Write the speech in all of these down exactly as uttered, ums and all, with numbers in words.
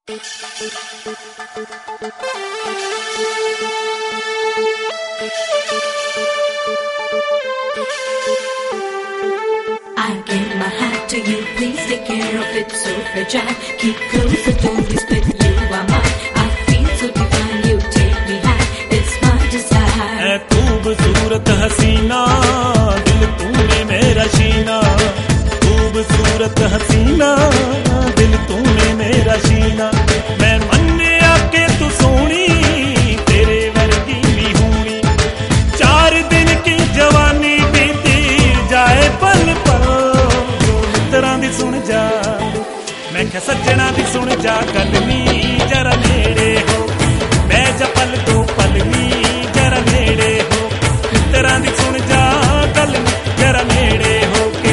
I give my heart to you, please take care of it, so fragile. Keep closer, don't be split, you are mine. I feel so divine, you take me high, it's my desire. ऐ खूबसूरत हसीना, दिल तूने मेरा शीना. खूबसूरत हसीना, दिल तूने मेरा शीना. मैं मन्निया के तू सोनी, तेरे वर्गी नी होनी. चार दिन की जवानी बीती जाए पल पल. मित्रां दी सुन जा, मैं क्या सज्जणा दी सुन जा. गल नी जरा नेड़े हो, मैं जा पल तो पल नी जरा नेड़े हो. मित्रां दी सुन जा, गल नी जरा नेड़े हो के.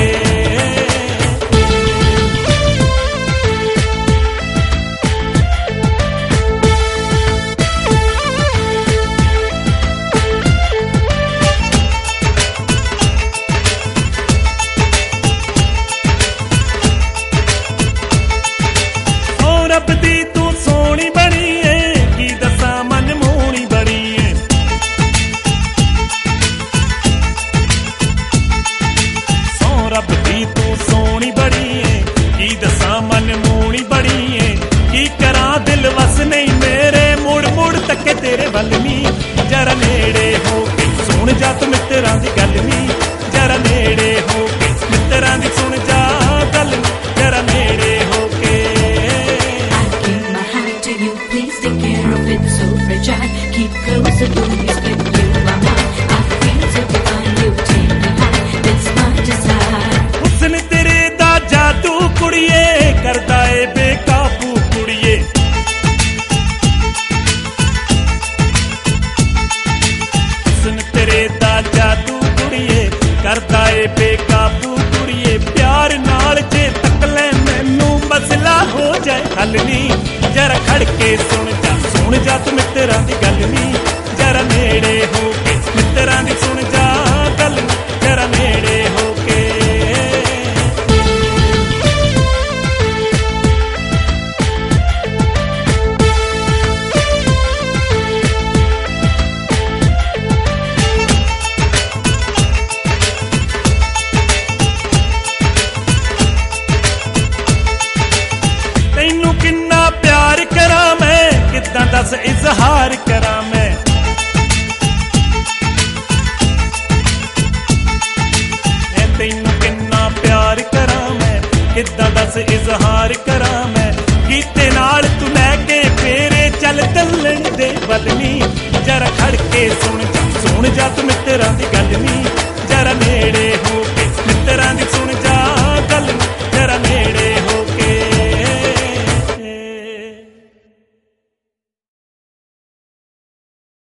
रब दी तू सोहनी बनी है, की दसा मन मोहनी बड़ी है. सो रब दी तू सोहनी बड़ी है, की दसा मन मोहनी बड़ी है. की करा दिल वस नहीं मेरे, मुड़ मुड़ तके तेरे वल नी जरा नेड़े हो के. सुन जा तू मित्रां दी गल नी जरा नेड़े हो के. मित्रां दी सुन जा गल जरा नेड़े हो के. Please take care of it, so fragile. Keep closer, don't be split, you are mine. I feel so divine, you take me high, it's my desire. हुस्न तेरे दा जादू कुड़िए, करदा ए बेकाबू कुड़िए. हुस्न तेरे दा जादू कुड़िए, करदा ए बेकाबू कुड़िए. प्यार नाल जे तक ले मैनू मसला हो जाए हल नी जरा खड़ के सुन जा. सुन जा तू मित्रां दी गल नी जरा नेड़े हो के. मित्रां दी सुन